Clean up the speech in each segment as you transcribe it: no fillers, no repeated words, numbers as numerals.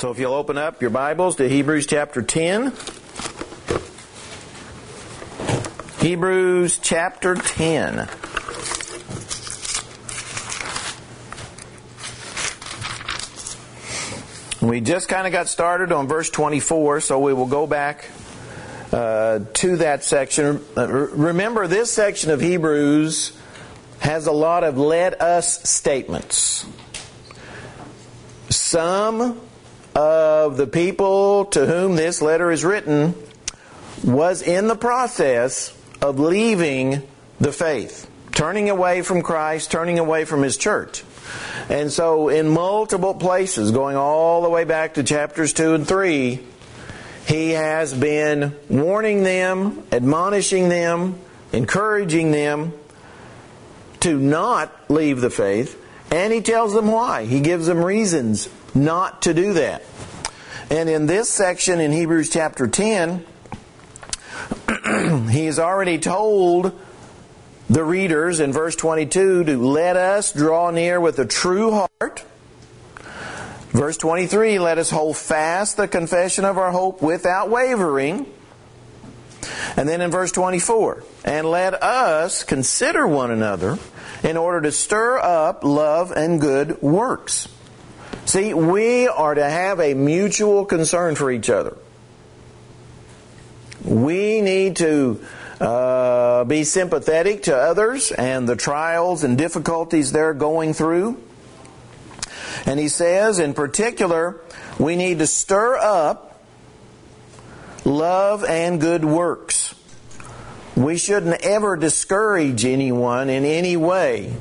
So if you'll open up your Bibles to Hebrews chapter 10. Hebrews chapter 10. We just kind of got started on verse 24, so we will go back to that section. Remember, this section of Hebrews has a lot of let us statements. Some of the people to whom this letter is written was in the process of leaving the faith, turning away from Christ, turning away from His church. And so in multiple places, going all the way back to chapters 2 and 3, he has been warning them, admonishing them, encouraging them to not leave the faith, and he tells them why. He gives them reasons not to do that. And in this section in Hebrews chapter 10, he's already told the readers in verse 22 to let us draw near with a true heart. Verse 23, let us hold fast the confession of our hope without wavering. And then in verse 24, and let us consider one another in order to stir up love and good works. See, we are to have a mutual concern for each other. We need to be sympathetic to others and the trials and difficulties they're going through. And he says, in particular, we need to stir up love and good works. We shouldn't ever discourage anyone in any way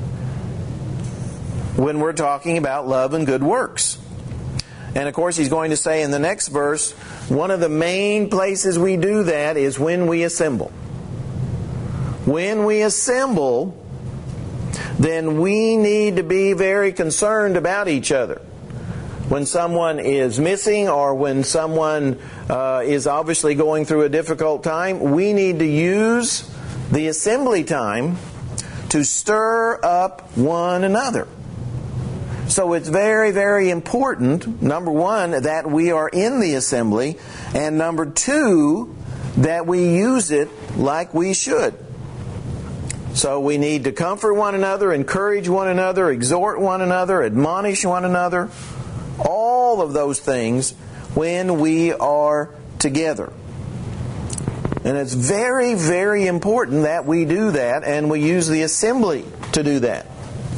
when we're talking about love and good works. And of course, he's going to say in the next verse, one of the main places we do that is when we assemble. When we assemble, then we need to be very concerned about each other. When someone is missing or when someone is obviously going through a difficult time, we need to use the assembly time to stir up one another. So it's very, very important, number one, that we are in the assembly, and number two, that we use it like we should. So we need to comfort one another, encourage one another, exhort one another, admonish one another, all of those things when we are together. And it's very, very important that we do that, and we use the assembly to do that.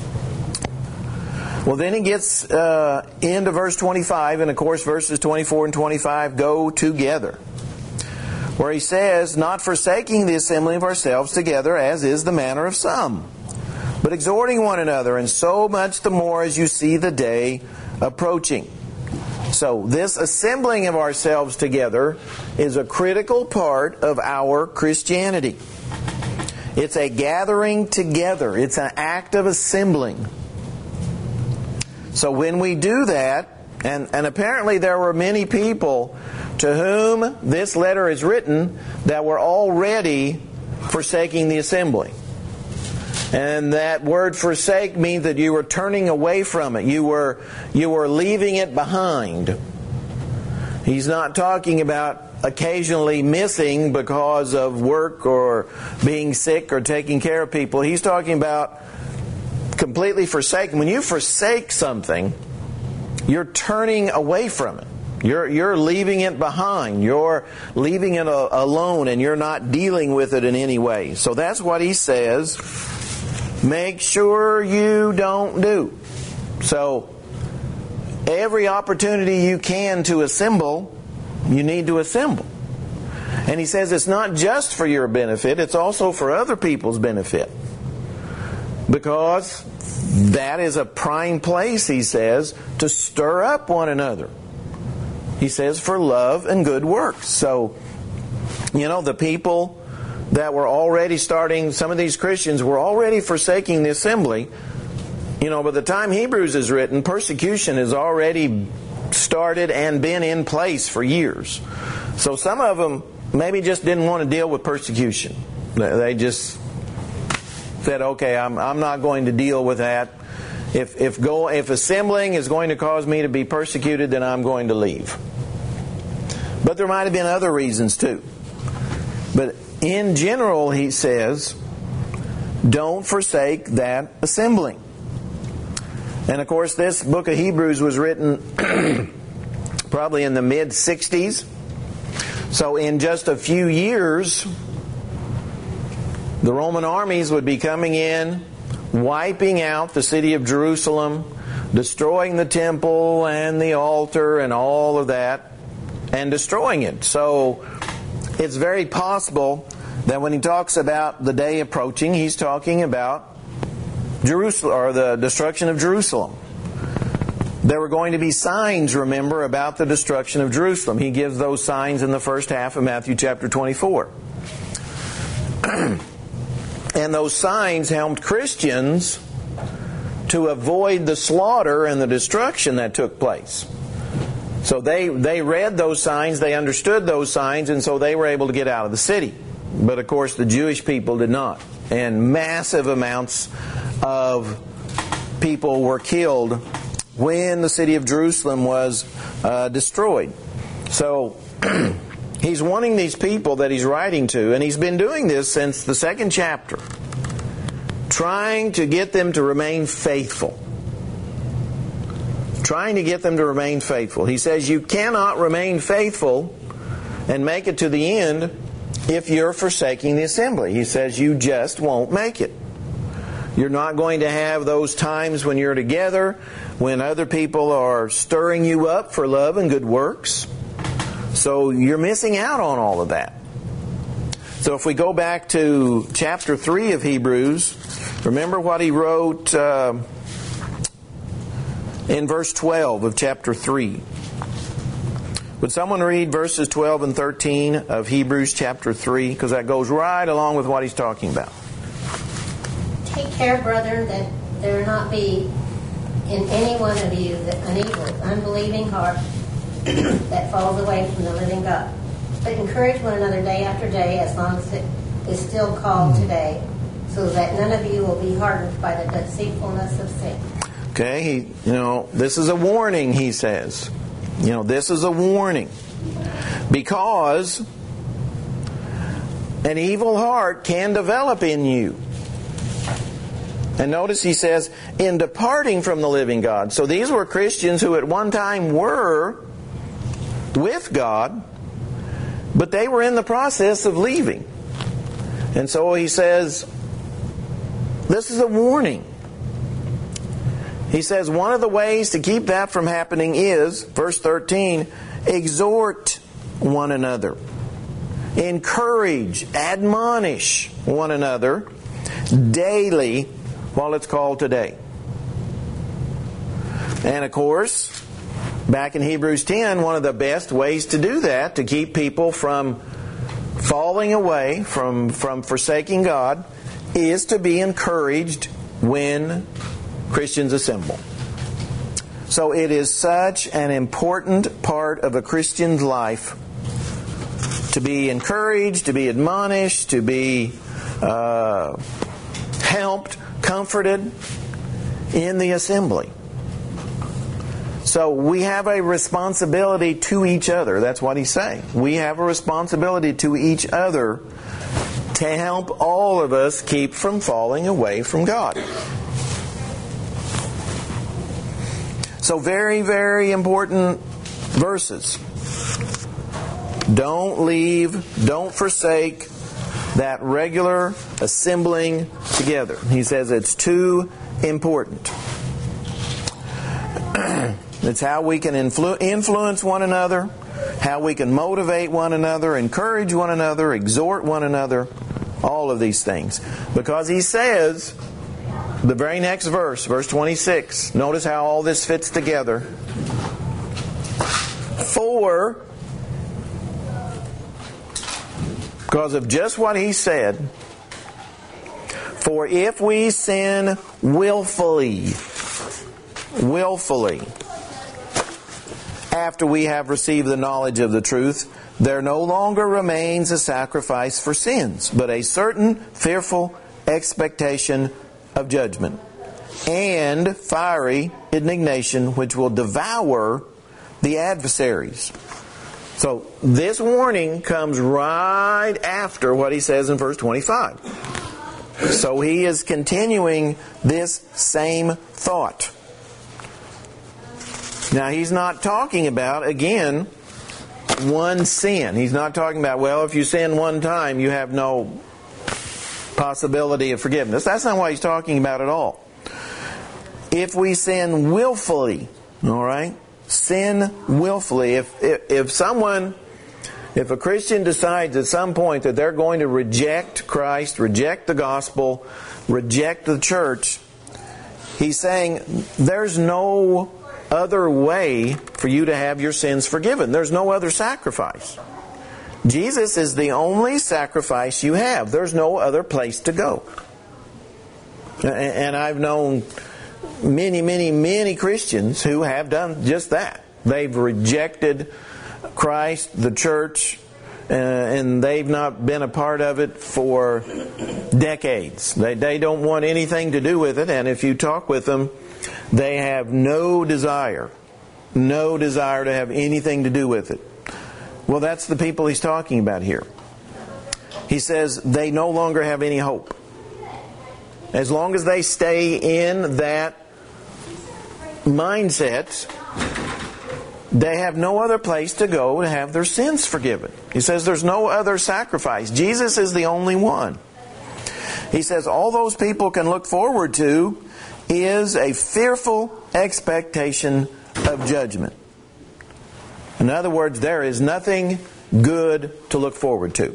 Well, then he gets into verse 25, and of course verses 24 and 25 go together, where he says, not forsaking the assembly of ourselves together, as is the manner of some, but exhorting one another, and so much the more as you see the day approaching. So this assembling of ourselves together is a critical part of our Christianity. It's a gathering together. It's an act of assembling. So when we do that, and apparently there were many people to whom this letter is written that were already forsaking the assembly. And that word forsake means that you were turning away from it. You were leaving it behind. He's not talking about occasionally missing because of work or being sick or taking care of people. He's talking about completely forsaken. When you forsake something, you're turning away from it. You're leaving it behind. You're leaving it alone, and you're not dealing with it in any way. So that's what he says. Make sure you don't do. So every opportunity you can to assemble, you need to assemble. And he says it's not just for your benefit, it's also for other people's benefit. Because that is a prime place, he says, to stir up one another. He says for love and good works. So, the people that were already starting, some of these Christians were already forsaking the assembly. By the time Hebrews is written, persecution has already started and been in place for years. So some of them maybe just didn't want to deal with persecution. They just said, okay, I'm not going to deal with that. If assembling is going to cause me to be persecuted, then I'm going to leave. But there might have been other reasons too. But in general, he says, don't forsake that assembling. And of course, this book of Hebrews was written probably in the mid-60s. So in just a few years, the Roman armies would be coming in, wiping out the city of Jerusalem, destroying the temple and the altar and all of that, and destroying it. So it's very possible that when he talks about the day approaching, he's talking about Jerusalem, or the destruction of Jerusalem. There were going to be signs, remember, about the destruction of Jerusalem. He gives those signs in the first half of Matthew chapter 24. And those signs helped Christians to avoid the slaughter and the destruction that took place. So they read those signs, they understood those signs, and so they were able to get out of the city. But of course the Jewish people did not. And massive amounts of people were killed when the city of Jerusalem was destroyed. So he's wanting these people that he's writing to, and he's been doing this since the second chapter, trying to get them to remain faithful. Trying to get them to remain faithful. He says you cannot remain faithful and make it to the end if you're forsaking the assembly. He says you just won't make it. You're not going to have those times when you're together, when other people are stirring you up for love and good works. So you're missing out on all of that. So if we go back to chapter 3 of Hebrews, remember what he wrote in verse 12 of chapter 3. Would someone read verses 12 and 13 of Hebrews chapter 3? Because that goes right along with what he's talking about. Take care, brethren, that there not be in any one of you an evil, unbelieving heart that falls away from the living God. But encourage one another day after day, as long as it is still called today, so that none of you will be hardened by the deceitfulness of sin. Okay, this is a warning, he says. This is a warning. Because an evil heart can develop in you. And notice he says, in departing from the living God. So these were Christians who at one time were with God, but they were in the process of leaving. And so he says, this is a warning. He says one of the ways to keep that from happening is, verse 13, exhort one another. Encourage, admonish one another daily while it's called today. And of course, back in Hebrews 10, one of the best ways to do that, to keep people from falling away, from forsaking God, is to be encouraged when Christians assemble. So it is such an important part of a Christian's life to be encouraged, to be admonished, to be helped, comforted in the assembly. So we have a responsibility to each other. That's what he's saying. We have a responsibility to each other to help all of us keep from falling away from God. So very, very important verses. Don't leave, don't forsake that regular assembling together. He says it's too important. It's how we can influence one another, how we can motivate one another, encourage one another, exhort one another, all of these things. Because he says, the very next verse, verse 26, notice how all this fits together. For, because of just what he said, for if we sin willfully, after we have received the knowledge of the truth, there no longer remains a sacrifice for sins, but a certain fearful expectation of judgment and fiery indignation, which will devour the adversaries. So this warning comes right after what he says in verse 25. So he is continuing this same thought. Now he's not talking about, again, one sin. He's not talking about, well, if you sin one time, you have no possibility of forgiveness. That's not what he's talking about at all. If we sin willfully, all right? Sin willfully. If a Christian decides at some point that they're going to reject Christ, reject the gospel, reject the church, he's saying there's no other way for you to have your sins forgiven. There's no other sacrifice. Jesus is the only sacrifice you have. There's no other place to go. And I've known many Christians who have done just that. They've rejected Christ, the church, and they've not been a part of it for decades. They don't want anything to do with it, and if you talk with them, they have no desire to have anything to do with it. Well, that's the people he's talking about here. He says they no longer have any hope. As long as they stay in that mindset, they have no other place to go to have their sins forgiven. He says there's no other sacrifice. Jesus is the only one. He says all those people can look forward to is a fearful expectation of judgment. In other words, there is nothing good to look forward to.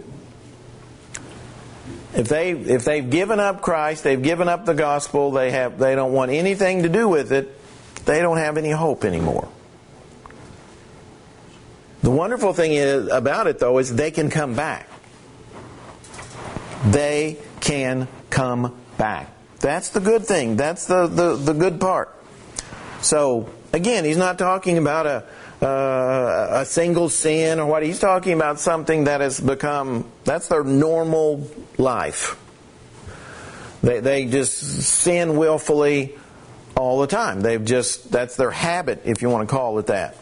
If they've given up Christ, they've given up the gospel, they don't want anything to do with it, they don't have any hope anymore. The wonderful thing about it, though, is they can come back. They can come back. That's the good thing. That's the good part. So, again, he's not talking about a single sin or what. He's talking about something that has become, that's their normal life. They just sin willfully all the time. That's their habit, if you want to call it that.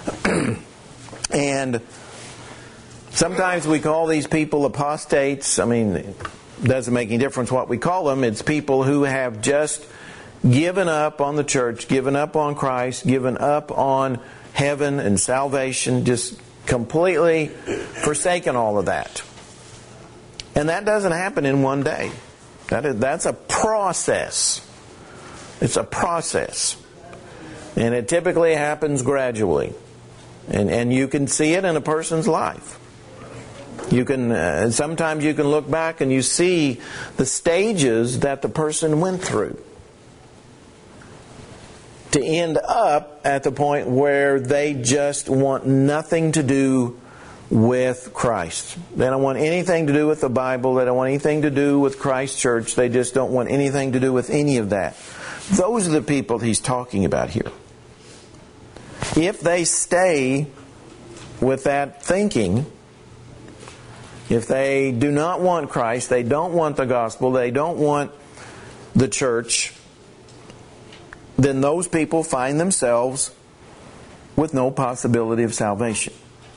And sometimes we call these people apostates. I mean, it doesn't make any difference what we call them. It's people who have just given up on the church, given up on Christ, given up on heaven and salvation, just completely forsaken all of that. And that doesn't happen in one day. That's a process. It's a process. And it typically happens gradually. And you can see it in a person's life. You can sometimes you can look back and you see the stages that the person went through to end up at the point where they just want nothing to do with Christ. They don't want anything to do with the Bible. They don't want anything to do with Christ Church. They just don't want anything to do with any of that. Those are the people he's talking about here. If they stay with that thinking, if they do not want Christ, they don't want the gospel, they don't want the church, then those people find themselves with no possibility of salvation.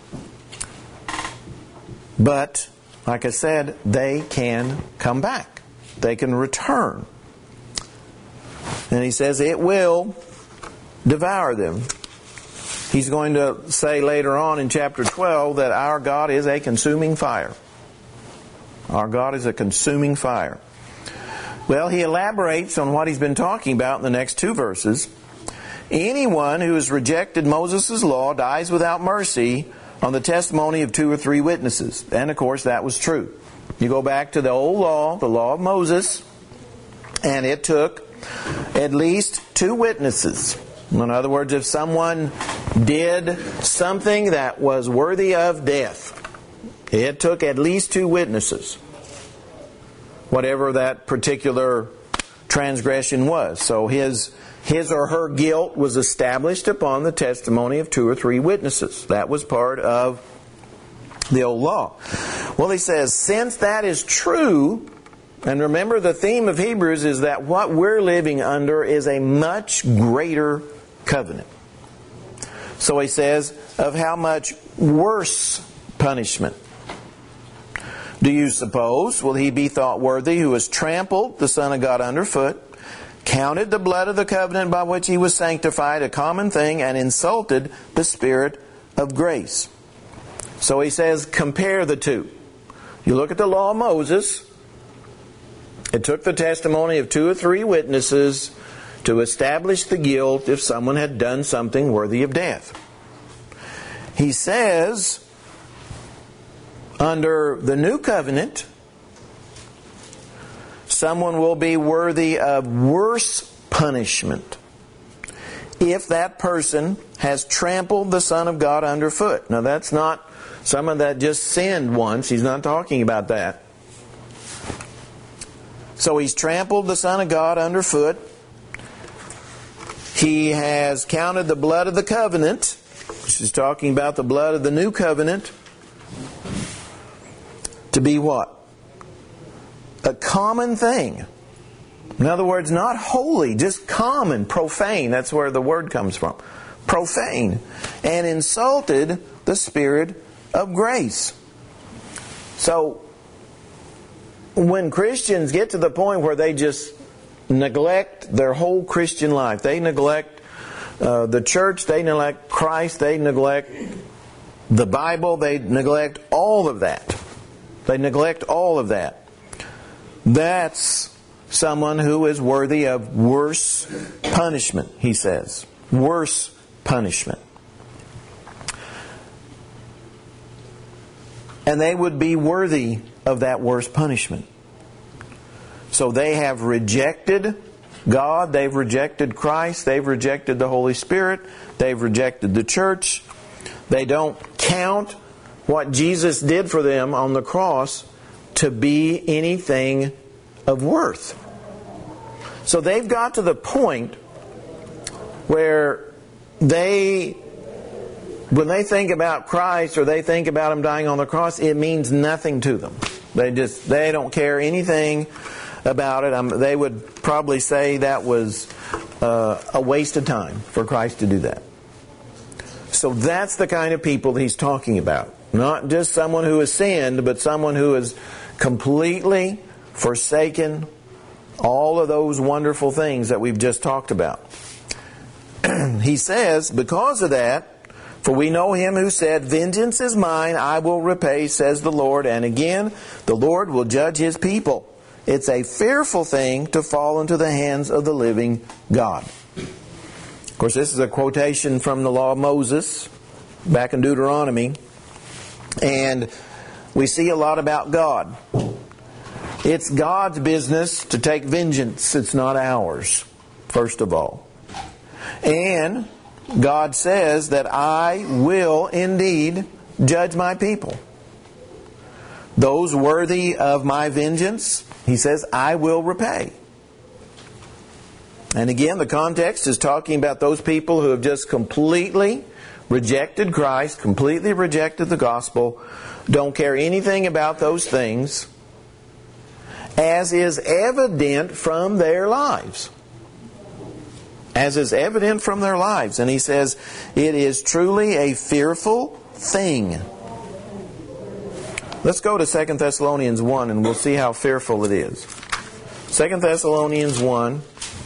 But, like I said, they can come back. They can return. And he says it will devour them. He's going to say later on in chapter 12 that our God is a consuming fire. Our God is a consuming fire. Well, he elaborates on what he's been talking about in the next two verses. Anyone who has rejected Moses' law dies without mercy on the testimony of 2 or 3 witnesses. And of course that was true. You go back to the old law, the law of Moses, and it took at least 2 witnesses. In other words, if someone did something that was worthy of death, it took at least 2 witnesses, whatever that particular transgression was. So his or her guilt was established upon the testimony of 2 or 3 witnesses. That was part of the old law. Well, he says, since that is true, And remember, the theme of Hebrews is that what we're living under is a much greater covenant. So he says, of how much worse punishment do you suppose will he be thought worthy who has trampled the Son of God underfoot, counted the blood of the covenant by which he was sanctified a common thing, and insulted the Spirit of grace? So he says, compare the two. You look at the law of Moses. It took the testimony of 2 or 3 witnesses to establish the guilt if someone had done something worthy of death. He says, under the new covenant, someone will be worthy of worse punishment if that person has trampled the Son of God underfoot. Now that's not someone that just sinned once. He's not talking about that. So he's trampled the Son of God underfoot. He has counted the blood of the covenant, which is talking about the blood of the new covenant, to be what? A common thing. In other words, not holy, just common, profane. That's where the word comes from. Profane. And insulted the Spirit of grace. So, when Christians get to the point where they just neglect their whole Christian life, they neglect the church, they neglect Christ, they neglect the Bible, they neglect all of that. They neglect all of that. That's someone who is worthy of worse punishment, he says. Worse punishment. And they would be worthy of that worse punishment. So they have rejected God, they've rejected Christ, they've rejected the Holy Spirit, they've rejected the church. They don't count what Jesus did for them on the cross to be anything of worth. So they've got to the point where when they think about Christ or they think about Him dying on the cross, it means nothing to them. They don't care anything about it. They would probably say that was a waste of time for Christ to do that. So that's the kind of people He's talking about. Not just someone who has sinned, but someone who has completely forsaken all of those wonderful things that we've just talked about. He says, because of that, for we know Him who said, vengeance is mine, I will repay, says the Lord. And again, the Lord will judge His people. It's a fearful thing to fall into the hands of the living God. Of course, this is a quotation from the law of Moses, back in Deuteronomy. And we see a lot about God. It's God's business to take vengeance. It's not ours, first of all. And God says that I will indeed judge my people. Those worthy of my vengeance, He says, I will repay. And again, the context is talking about those people who have just completely rejected Christ, completely rejected the gospel, don't care anything about those things, as is evident from their lives. As is evident from their lives. And he says, it is truly a fearful thing. Let's go to 2 Thessalonians 1 and we'll see how fearful it is. 2 Thessalonians 1.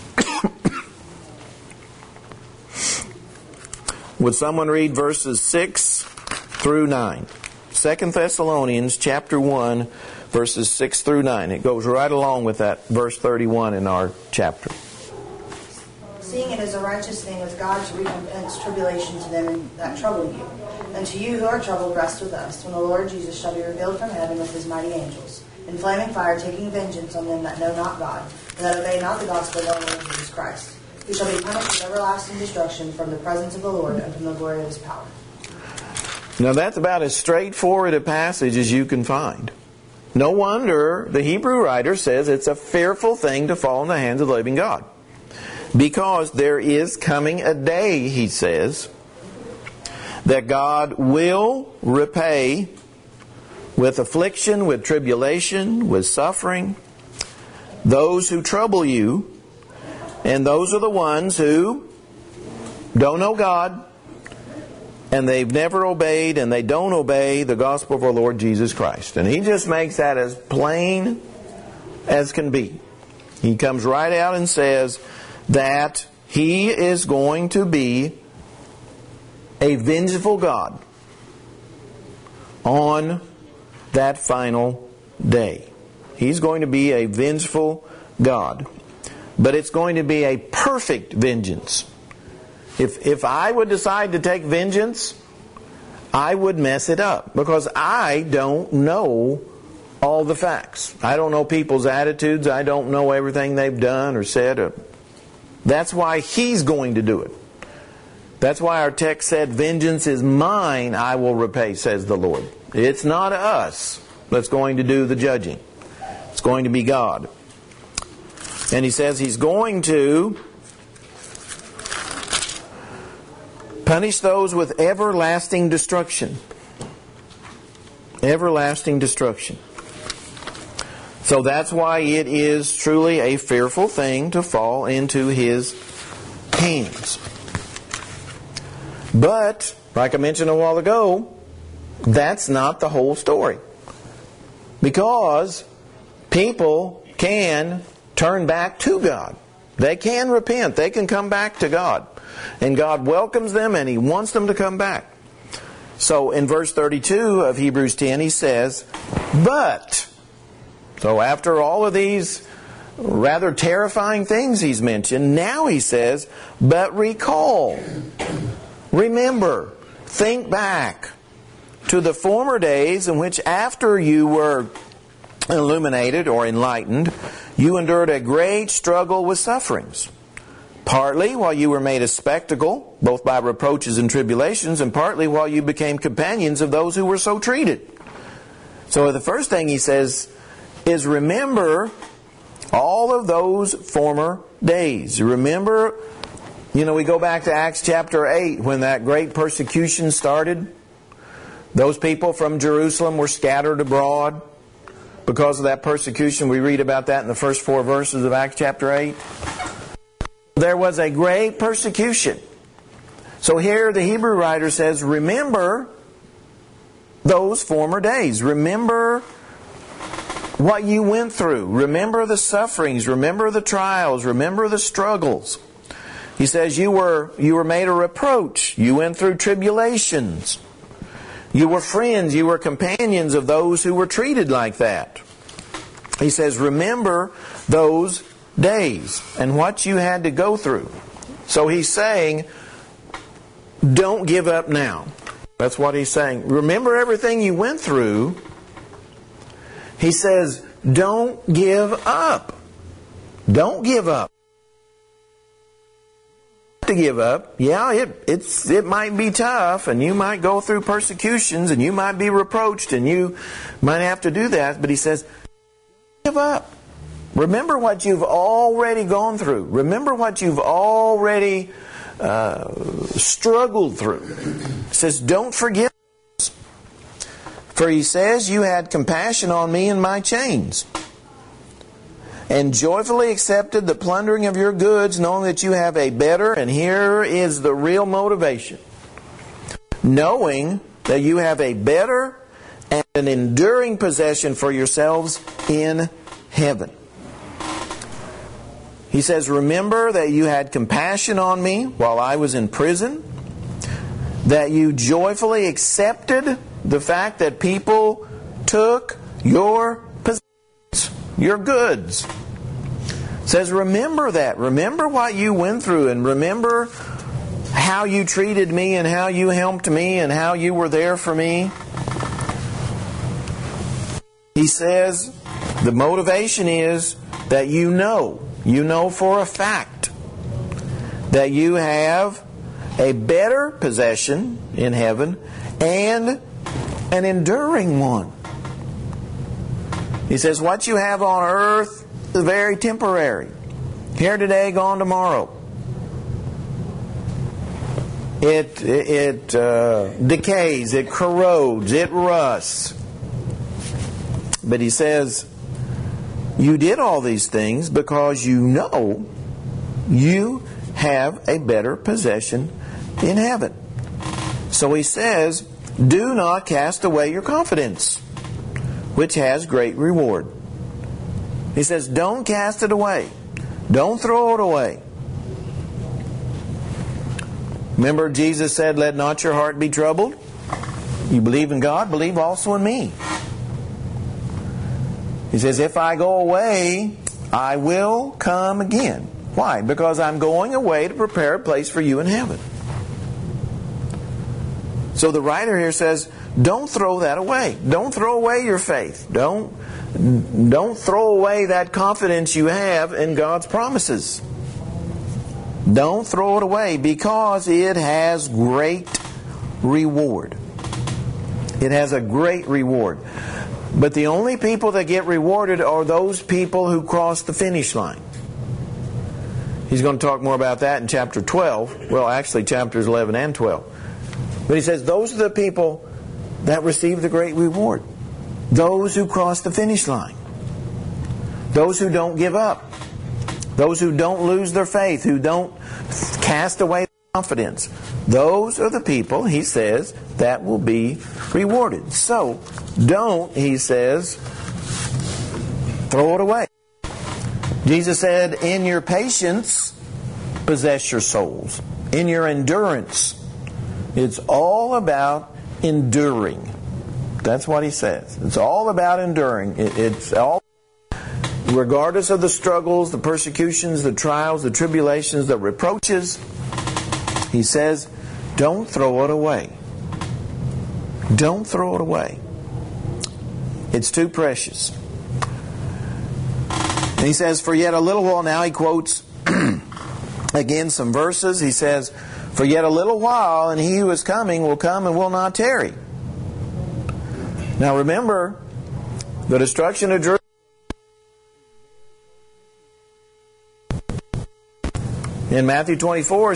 Would someone read verses 6 through 9? 2 Thessalonians chapter 1, verses 6 through 9. It goes right along with that verse 31 in our chapter. Seeing it is a righteous thing with God to recompense tribulation to them that trouble you. And to you who are troubled, rest with us, when the Lord Jesus shall be revealed from heaven with His mighty angels, in flaming fire, taking vengeance on them that know not God, and that obey not the gospel of our Lord Jesus Christ, who shall be punished with everlasting destruction from the presence of the Lord and from the glory of His power. Now that's about as straightforward a passage as you can find. No wonder the Hebrew writer says it's a fearful thing to fall in the hands of the living God. Because there is coming a day, he says, that God will repay with affliction, with tribulation, with suffering, those who trouble you, and those are the ones who don't know God, and they've never obeyed, and they don't obey the gospel of our Lord Jesus Christ. And he just makes that as plain as can be. He comes right out and says that he is going to be a vengeful God on that final day. He's going to be a vengeful God. But it's going to be a perfect vengeance. If I would decide to take vengeance, I would mess it up. Because I don't know all the facts. I don't know people's attitudes. I don't know everything they've done or said. That's why he's going to do it. That's why our text said, vengeance is mine, I will repay, says the Lord. It's not us that's going to do the judging. It's going to be God. And he says he's going to punish those with everlasting destruction. Everlasting destruction. So that's why it is truly a fearful thing to fall into his hands. But, like I mentioned a while ago, that's not the whole story. Because people can turn back to God. They can repent. They can come back to God. And God welcomes them and He wants them to come back. So in verse 32 of Hebrews 10 he says, but, so after all of these rather terrifying things he's mentioned, now he says, but recall, remember, think back to the former days in which after you were illuminated or enlightened, you endured a great struggle with sufferings. Partly while you were made a spectacle, both by reproaches and tribulations, and partly while you became companions of those who were so treated. So the first thing he says is remember all of those former days. Remember, we go back to Acts chapter 8 when that great persecution started. Those people from Jerusalem were scattered abroad because of that persecution. We read about that in the first 4 verses of Acts chapter 8. There was a great persecution. So here the Hebrew writer says, remember those former days. Remember what you went through. Remember the sufferings. Remember the trials. Remember the struggles. He says you were made a reproach. You went through tribulations. You were friends. You were companions of those who were treated like that. He says, remember those days and what you had to go through. So he's saying, don't give up now. That's what he's saying. Remember everything you went through. He says, don't give up. Don't give up. To give up, yeah, it might be tough, and you might go through persecutions, and you might be reproached, and you might have to do that. But he says, give up. Remember what you've already gone through. Remember what you've already struggled through. He says, don't forget. For he says, you had compassion on me in my chains, and joyfully accepted the plundering of your goods, knowing that you have a better, and here is the real motivation, knowing that you have a better and an enduring possession for yourselves in heaven. He says, remember that you had compassion on me while I was in prison, that you joyfully accepted the fact that people took your possessions, your goods. It says, remember that. Remember what you went through, and remember how you treated me and how you helped me and how you were there for me. He says the motivation is that you know for a fact that you have a better possession in heaven and an enduring one. He says what you have on earth is very temporary. Here today, gone tomorrow. It decays, it corrodes, it rusts. But he says, you did all these things because you know you have a better possession in heaven. So he says, do not cast away your confidence, which has great reward. He says, don't cast it away. Don't throw it away. Remember, Jesus said, let not your heart be troubled. You believe in God, believe also in me. He says, if I go away, I will come again. Why? Because I'm going away to prepare a place for you in heaven. So the writer here says, don't throw that away. Don't throw away your faith. Don't throw away that confidence you have in God's promises. Don't throw it away because it has great reward. It has a great reward. But the only people that get rewarded are those people who cross the finish line. He's going to talk more about that in chapter 12. Well, actually chapters 11 and 12. But he says those are the people that receive the great reward. Those who cross the finish line. Those who don't give up. Those who don't lose their faith. Who don't cast away their confidence. Those are the people, he says, that will be rewarded. So, don't, he says, throw it away. Jesus said, in your patience, possess your souls. In your endurance. It's all about enduring. That's what he says. It's all about enduring. It's all, regardless of the struggles, the persecutions, the trials, the tribulations, the reproaches, he says, don't throw it away. Don't throw it away. It's too precious. And he says, for yet a little while, now he quotes again some verses. He says, for yet a little while, and he who is coming will come and will not tarry. Now remember, the destruction of Jerusalem, in Matthew 24,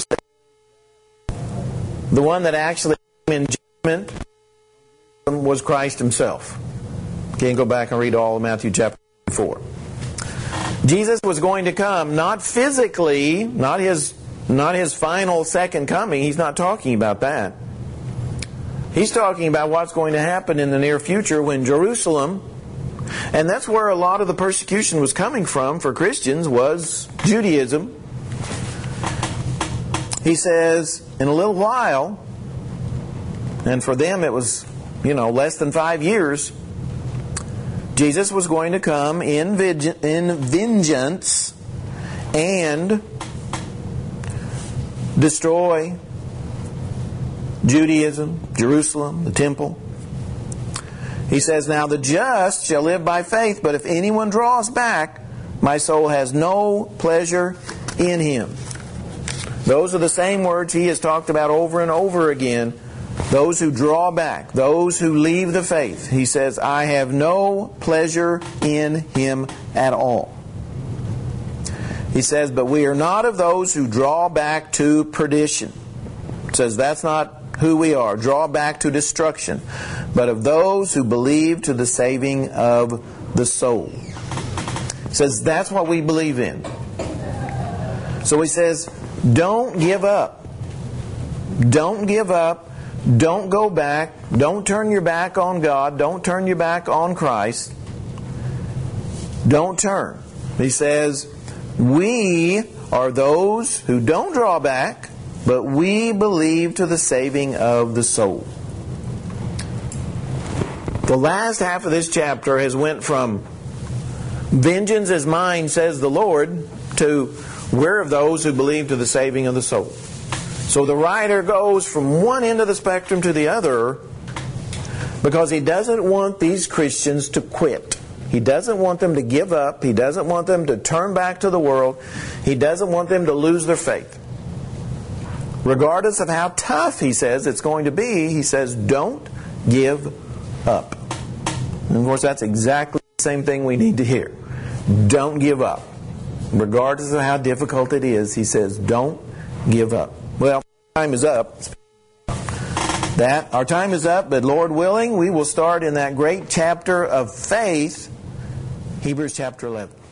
the one that actually came in judgment was Christ himself. You can go back and read all of Matthew chapter 24. Jesus was going to come, not physically, not his final second coming. He's not talking about that. He's talking about what's going to happen in the near future when Jerusalem, and that's where a lot of the persecution was coming from for Christians, was Judaism. He says, in a little while, and for them it was, less than 5 years, Jesus was going to come in vengeance and destroy Judaism, Jerusalem, the temple. He says, now the just shall live by faith, but if anyone draws back, my soul has no pleasure in him. Those are the same words he has talked about over and over again. Those who draw back, those who leave the faith. He says, I have no pleasure in him at all. He says, but we are not of those who draw back to perdition. He says, that's not who we are. Draw back to destruction. But of those who believe to the saving of the soul. He says, that's what we believe in. So he says, don't give up. Don't give up. Don't go back. Don't turn your back on God. Don't turn your back on Christ. Don't turn. He says, we are those who don't draw back, but we believe to the saving of the soul. The last half of this chapter has went from vengeance is mine, says the Lord, to we're of those who believe to the saving of the soul. So the writer goes from one end of the spectrum to the other because he doesn't want these Christians to quit. He doesn't want them to give up. He doesn't want them to turn back to the world. He doesn't want them to lose their faith. Regardless of how tough, he says, it's going to be, he says, don't give up. And of course, that's exactly the same thing we need to hear. Don't give up. Regardless of how difficult it is, he says, don't give up. Well, time is up. Our time is up, but Lord willing, we will start in that great chapter of faith Hebrews chapter 11.